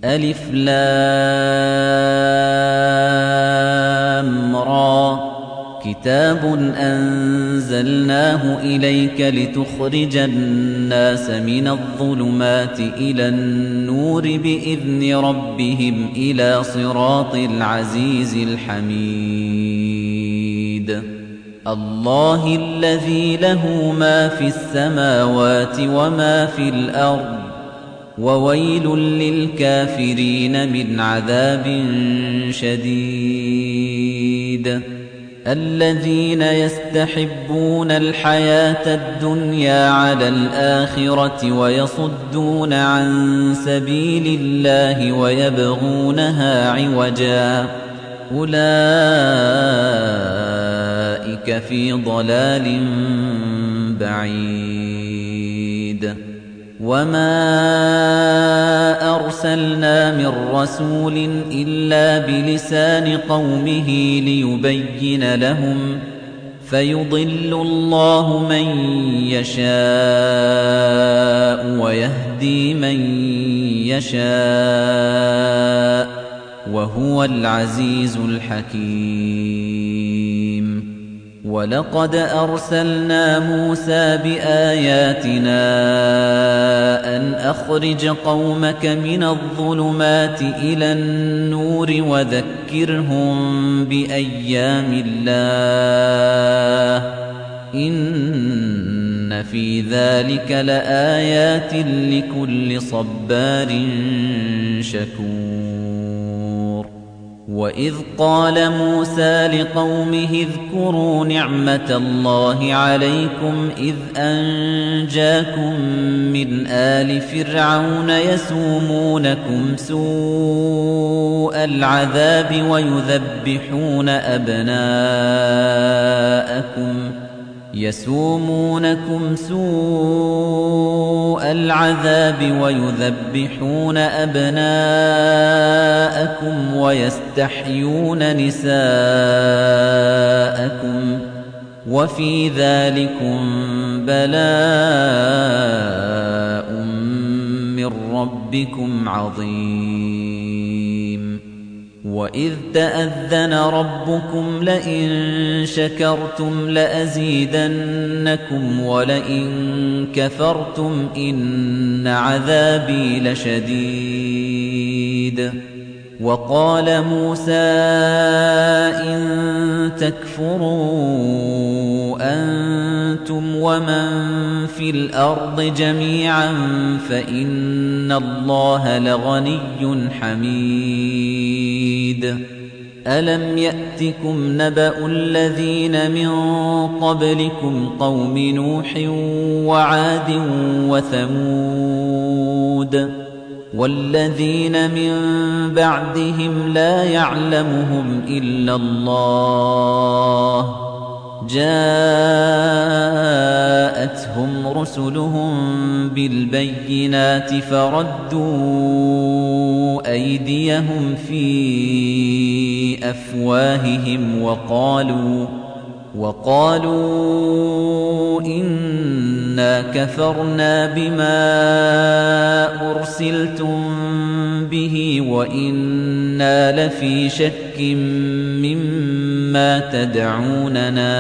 ألف لام را كتاب أنزلناه إليك لتخرج الناس من الظلمات إلى النور بإذن ربهم إلى صراط العزيز الحميد الله الذي له ما في السماوات وما في الأرض وويل للكافرين من عذاب شديد الذين يستحبون الحياة الدنيا على الآخرة ويصدون عن سبيل الله ويبغونها عوجا أولئك في ضلال بعيد وما أرسلنا من رسول إلا بلسان قومه ليبين لهم فيضل الله من يشاء ويهدي من يشاء وهو العزيز الحكيم ولقد أرسلنا موسى بآياتنا أن أخرج قومك من الظلمات إلى النور وذكرهم بأيام الله إن في ذلك لآيات لكل صبار شكور وإذ قال موسى لقومه اذكروا نعمة الله عليكم إذ أنجاكم من آل فرعون يسومونكم سوء العذاب ويذبحون أبناءكم ويستحيون نساءكم وفي ذلكم بلاء من ربكم عظيم وإذ تأذن ربكم لئن شكرتم لأزيدنكم ولئن كفرتم إن عذابي لشديد وقال موسى إن تكفروا أنتم ومن في الأرض جميعا فإن الله لغني حميد ألم يأتكم نبأ الذين من قبلكم قوم نوح وعاد وثمود والذين من بعدهم لا يعلمهم إلا الله جاءتهم رسلهم بالبينات فردوا أيديهم في أفواههم وقالوا إنا كفرنا بما أرسلتم به وإنا لفي شك مما تدعوننا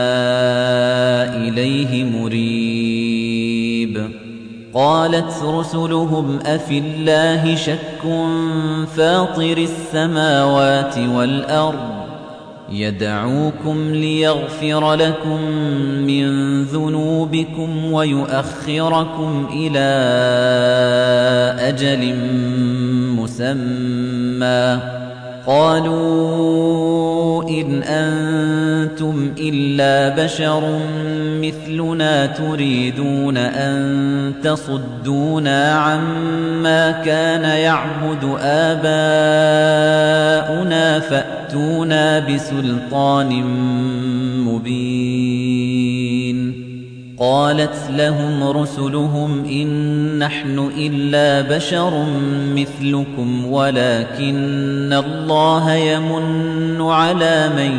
إليه مريب قالت رسلهم أفي الله شك فاطر السماوات والأرض يدعوكم ليغفر لكم من ذنوبكم ويؤخركم إلى أجل مسمى قالوا إن أنتم إلا بشر مثلنا تريدون أن تصدونا عما كان يعبد آباؤنا فأتونا بسلطان مبين قالت لهم رسلهم إن نحن إلا بشر مثلكم ولكن الله يمن على من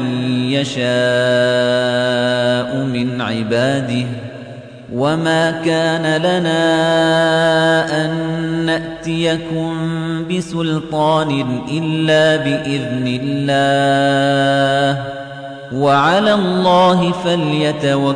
يشاء من عباده وما كان لنا أن نأتي نَأْتِيَكُم بِسُلْطَانٍ إِلَّا بِإِذْنِ اللَّهِ وَعَلَى اللَّهِ فَلْيَتَوَكَّلِ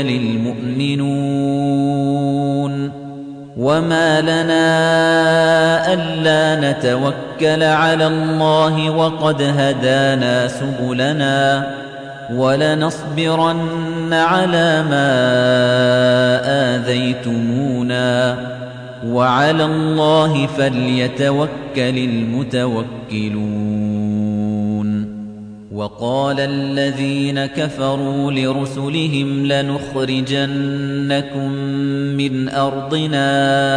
الْمُؤْمِنُونَ وَمَا لَنَا أَلَّا نَتَوَكَّلَ عَلَى اللَّهِ وَقَدْ هَدَانَا سُبُلَنَا وَلَنَصْبِرَنَّ عَلَى مَا آذَيْتُمُونَا وَعَلَى اللَّهِ فَلْيَتَوَكَّلِ الْمُتَوَكِّلُونَ وَقَالَ الَّذِينَ كَفَرُوا لِرُسُلِهِمْ لَنُخْرِجَنَّكُم مِّنْ أَرْضِنَا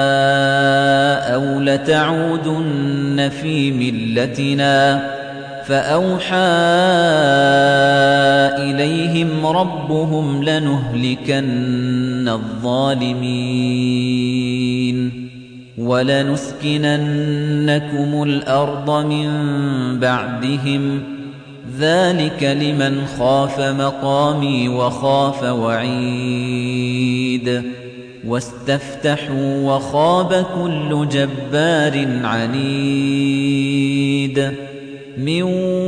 أَوْ لَتَعُودُنَّ فِي مِلَّتِنَا فَأَوْحَىٰ إِلَيْهِمْ رَبُّهُمْ لَنُهْلِكَنَّ الظَّالِمِينَ وَلَنُسْكِنَنَّكُمُ الْأَرْضَ مِن بَعْدِهِمْ ۚ ذَٰلِكَ لِمَنْ خَافَ مَقَامِي وَخَافَ وَعِيدِ وَاسْتَفْتَحُوا وَخَابَ كُلُّ جَبَّارٍ عَنِيدٍ مِّن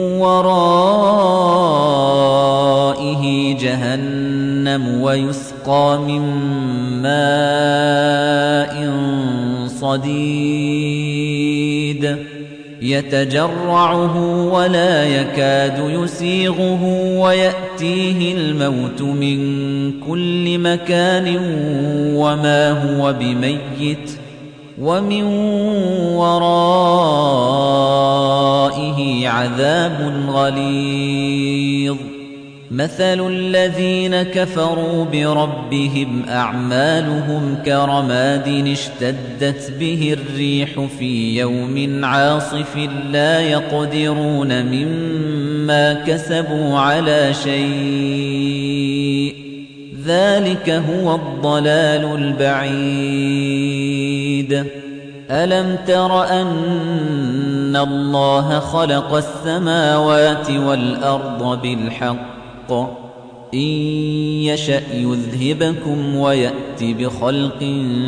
وَرَائِهِ جَهَنَّمُ وَيُسْقَىٰ مِن مَّاءٍ صَدِيدٍ يَتَجَرَّعُهُ وَلَا يَكَادُ يُسِيغُهُ وَيَأْتِيهِ الْمَوْتُ مِن كُلِّ مَكَانٍ وَمَا هُوَ بِمَيِّتٍ وَمِن وَرَائِهِ عَذَابٌ غَلِيظٌ مَثَلُ الَّذِينَ كَفَرُوا بِرَبِّهِمْ أَعْمَالُهُمْ كَرَمَادٍ اشْتَدَّتْ بِهِ الرِّيحُ فِي يَوْمٍ عَاصِفٍ لَّا يَقْدِرُونَ مِمَّا كَسَبُوا عَلَىٰ شَيْءٍ ذَلِكَ هُوَ الضَّلَالُ الْبَعِيدُ أَلَمْ تَرَ أَنَّ اللَّهَ خَلَقَ السَّمَاوَاتِ وَالْأَرْضَ بِالْحَقِّ إِن يَشَأْ يُذْهِبْكُمْ وَيَأْتِ بِخَلْقٍ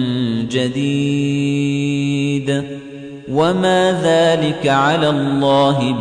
جَدِيدٍ وَمَا ذَلِكَ عَلَى اللَّهِ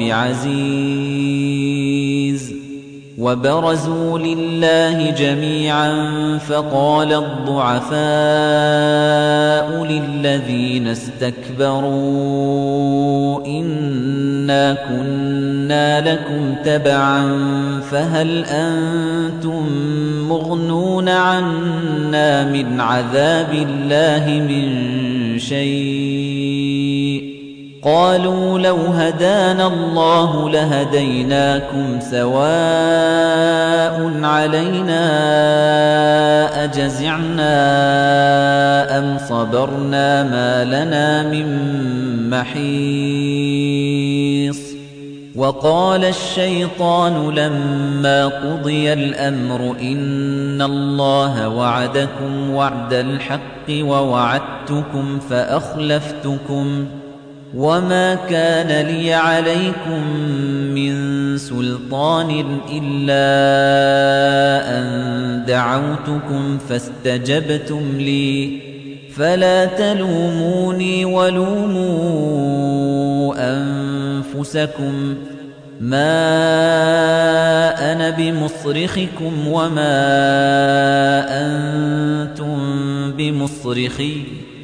بِعَزِيزٍ وَبَرَزُوا لِلَّهِ جَمِيعًا فَقَالَ الضُّعَفَاءُ لِلَّذِينَ اسْتَكْبَرُوا إِنَّا كُنَّا لَكُمْ تَبَعًا فَهَلْ أَنتُم مُّغْنُونَ عَنَّا مِنْ عَذَابِ اللَّهِ مِن شَيْءٍ قَالُوا لَوْ هَدَانَا اللَّهُ لَهَدَيْنَاكُمْ سَوَاءٌ عَلَيْنَا أَجَزِعْنَا أَمْ صَبَرْنَا مَا لَنَا مِن مَّحِيصٍ وَقَالَ الشَّيْطَانُ لَمَّا قُضِيَ الْأَمْرُ إِنَّ اللَّهَ وَعَدَكُمْ وَعْدَ الْحَقِّ وَوَعَدتُّكُمْ فَأَخْلَفْتُكُمْ وَمَا كَانَ لِيَ عَلَيْكُمْ مِنْ سُلْطَانٍ إِلَّا أَنْ دَعَوْتُكُمْ فَاسْتَجَبْتُمْ لِي فَلَا تَلُومُونِي وَلُومُوا أَنفُسَكُمْ مَا أَنَا بِمُصْرِخِكُمْ وَمَا أَنْتُمْ بِمُصْرِخِيَّ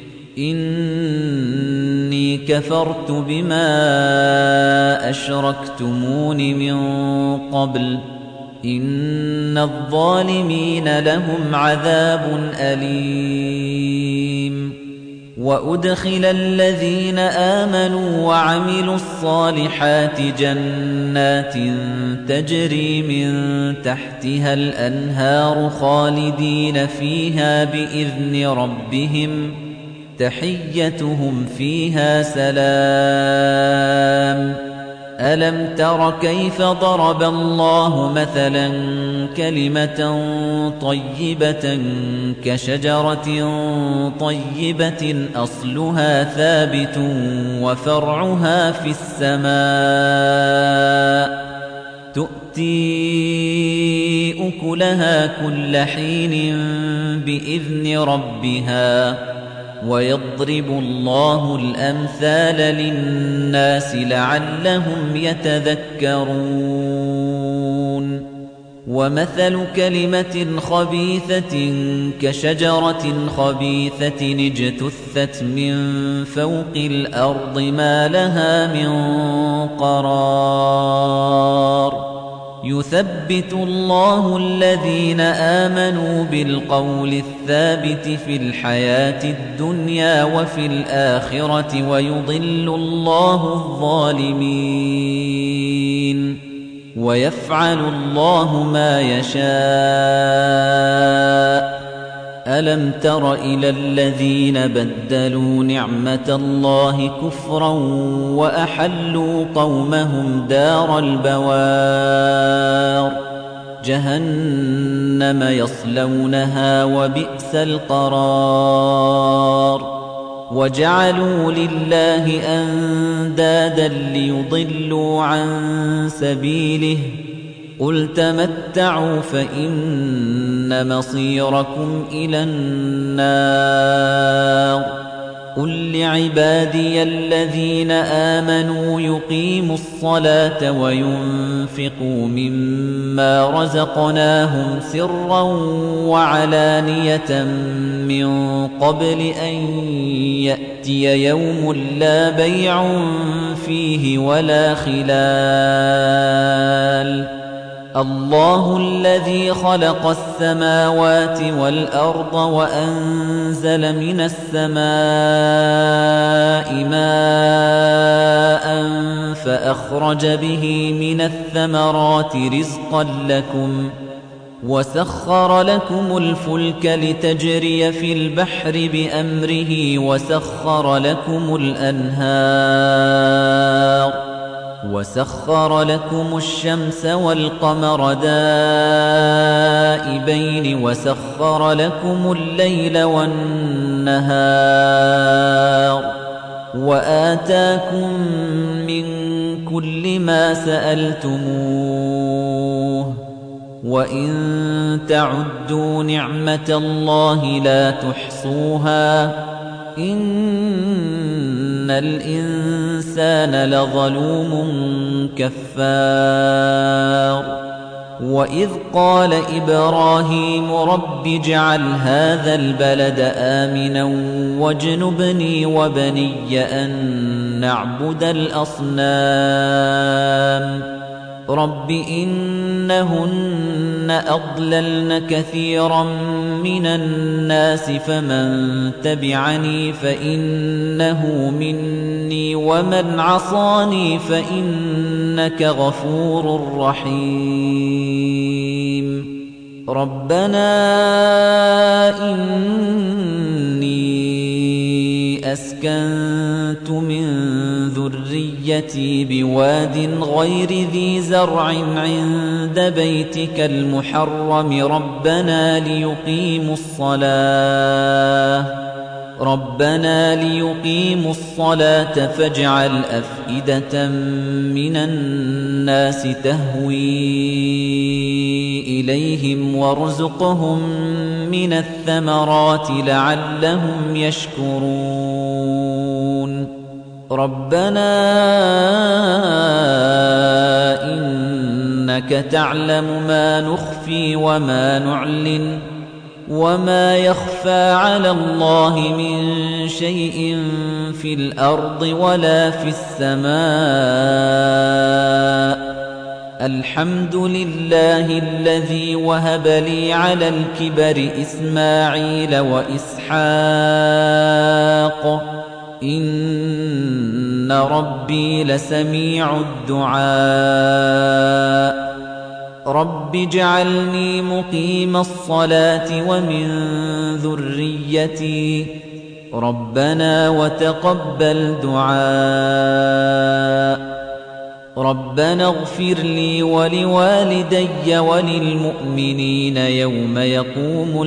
إِنِّي كَفَرْتُ بِمَا أَشْرَكْتُمُونِ مِن قَبْلُ إِنَّ الظَّالِمِينَ لَهُمْ عَذَابٌ أَلِيمٌ وَأُدْخِلَ الَّذِينَ آمَنُوا وَعَمِلُوا الصَّالِحَاتِ جَنَّاتٍ تَجْرِي مِن تَحْتِهَا الْأَنْهَارُ خَالِدِينَ فِيهَا بِإِذْنِ رَبِّهِمْ تَحِيَّتُهُمْ فِيهَا سَلَامٌ أَلَمْ تَرَ كَيْفَ ضَرَبَ اللَّهُ مَثَلًا كَلِمَةً طَيِّبَةً كَشَجَرَةٍ طَيِّبَةٍ أَصْلُهَا ثَابِتٌ وَفَرْعُهَا فِي السَّمَاءِ تُؤْتِي أُكُلَهَا كُلَّ حِينٍ بِإِذْنِ رَبِّهَا ويضرب الله الأمثال للناس لعلهم يتذكرون ومثل كلمة خبيثة كشجرة خبيثة اجتثت من فوق الأرض ما لها من قرار يثبت الله الذين آمنوا بالقول الثابت في الحياة الدنيا وفي الآخرة ويضل الله الظالمين ويفعل الله ما يشاء ألم تر إلى الذين بدلوا نعمة الله كفرا وأحلوا قومهم دار البوار جهنم يصلونها وبئس القرار وجعلوا لله أندادا ليضلوا عن سبيله قل تمتعوا فإن مصيركم إلى النار قل لعبادي الذين آمنوا يقيموا الصلاة وينفقوا مما رزقناهم سرا وعلانية من قبل أن يأتي يوم لا بيع فيه ولا خلال الله الذي خلق السماوات والأرض وأنزل من السماء ماء فأخرج به من الثمرات رزقا لكم وسخر لكم الفلك لتجري في البحر بأمره وسخر لكم الأنهار وسخر لكم الشمس والقمر دائبين وسخر لكم الليل والنهار وآتاكم من كل ما سألتموه وإن تعدوا نعمة الله لا تحصوها إن الإنسان لظلوم كفار وإذ قال إبراهيم رب اجعل هذا البلد آمنا واجنبني وبني أن نعبد الأصنام رب إنهن أضللن كثيرا من الناس فمن تبعني فإنه مني ومن عصاني فإنك غفور رحيم ربنا إني أسكنت من ذريتي بواد غير ذي زرع عند بيتك المحرم ربنا ليقيموا الصلاة فاجعل أفئدة من الناس تهوي إليهم وارزقهم من الثمرات لعلهم يشكرون ربنا إنك تعلم ما نخفي وما نعلن وما يخفى على الله من شيء في الأرض ولا في السماء الحمد لله الذي وهب لي على الكبر إسماعيل وإسحاق إن ربي لسميع الدعاء رب اجعلني مقيم الصلاة ومن ذريتي ربنا وتقبل دعاء ربنا اغفر لي ولوالدي وللمؤمنين يوم يقوم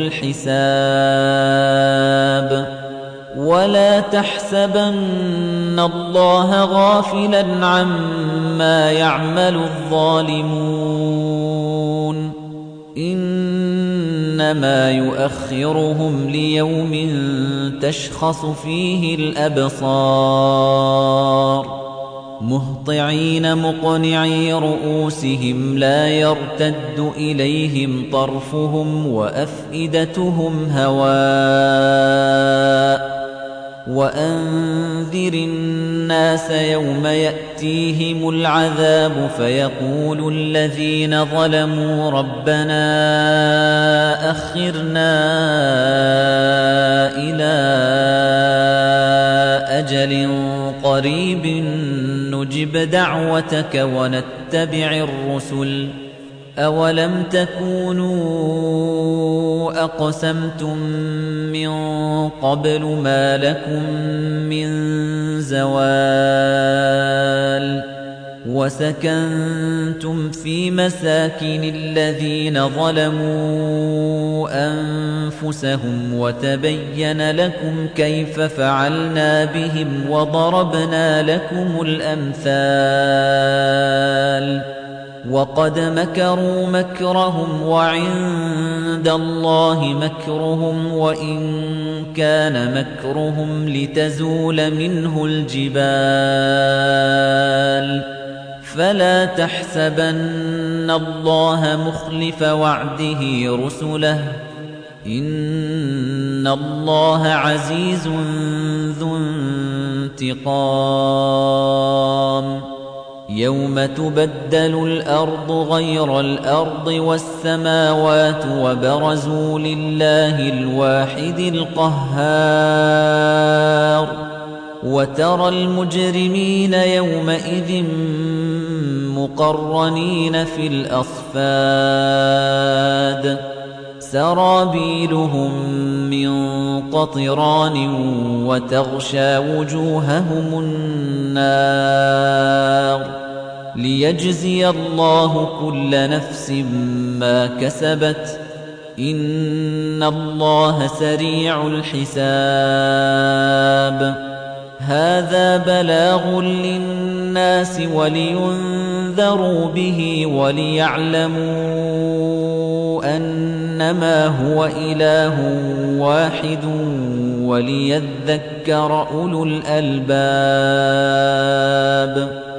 الحساب ولا تحسبن الله غافلا عما يعمل الظالمون إنما يؤخرهم ليوم تشخص فيه الأبصار مهطعين مقنعي رؤوسهم لا يرتد إليهم طرفهم وأفئدتهم هواء وأنذر الناس يوم يأتيهم العذاب فيقول الذين ظلموا ربنا أخرنا إلى أجل قريب نجب دعوتك ونتبع الرسل أولم تكونوا أقسمتم من قبل ما لكم من زوال وسكنتم في مساكن الذين ظلموا أنفسهم وتبين لكم كيف فعلنا بهم وضربنا لكم الأمثال وقد مكروا مكرهم وعند الله مكرهم وإن كان مكرهم لتزول منه الجبال فلا تحسبن الله مخلف وعده رسله إن الله عزيز ذو انتقام يوم تبدل الأرض غير الأرض والسماوات وبرزوا لله الواحد القهار وترى المجرمين يومئذ مقرنين في الأصفاد سرابيلهم من قطران وتغشى وجوههم النار ليجزي الله كل نفس ما كسبت إن الله سريع الحساب هذا بلاغ للناس ولينذروا به وليعلموا أنما هو إله واحد وليذكر أولو الألباب